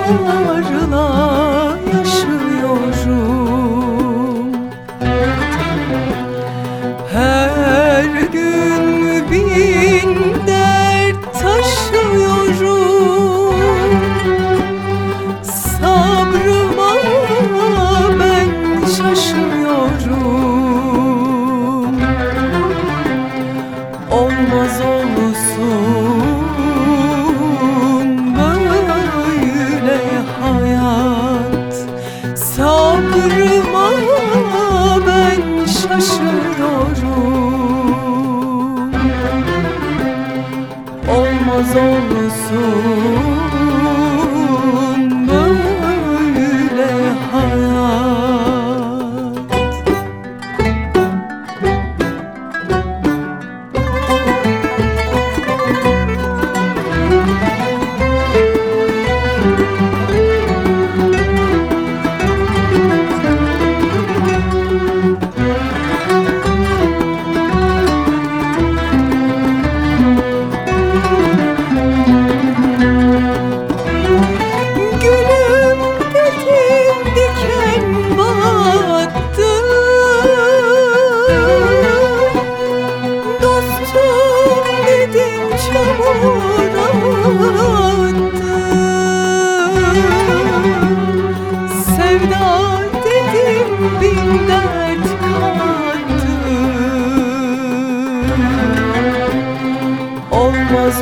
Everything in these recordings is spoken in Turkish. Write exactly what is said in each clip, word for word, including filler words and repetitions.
acılarla yaşıyorum. Her gün bin dert taşıyorum. Sabrıma ben şaşıyorum. Olmaz olsun böyle hayat. Sabrıma ben şaşıyorum. Olmaz olsun böyle hayat. Gülüm dedim diken battı, dostum dedim çamur attı, sevda dedim bin dert kattı. Olmaz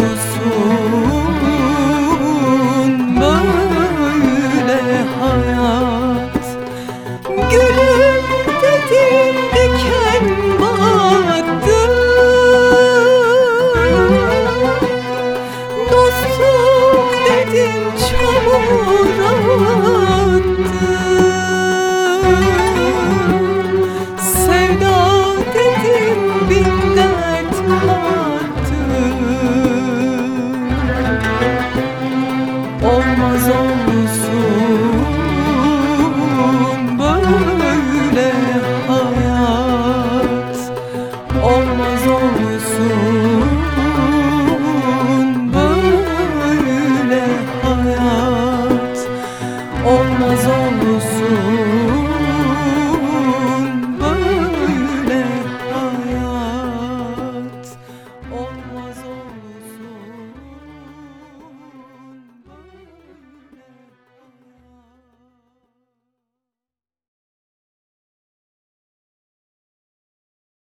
olsun böyle hayat. Gülüm dedim diken battı, dostum dedim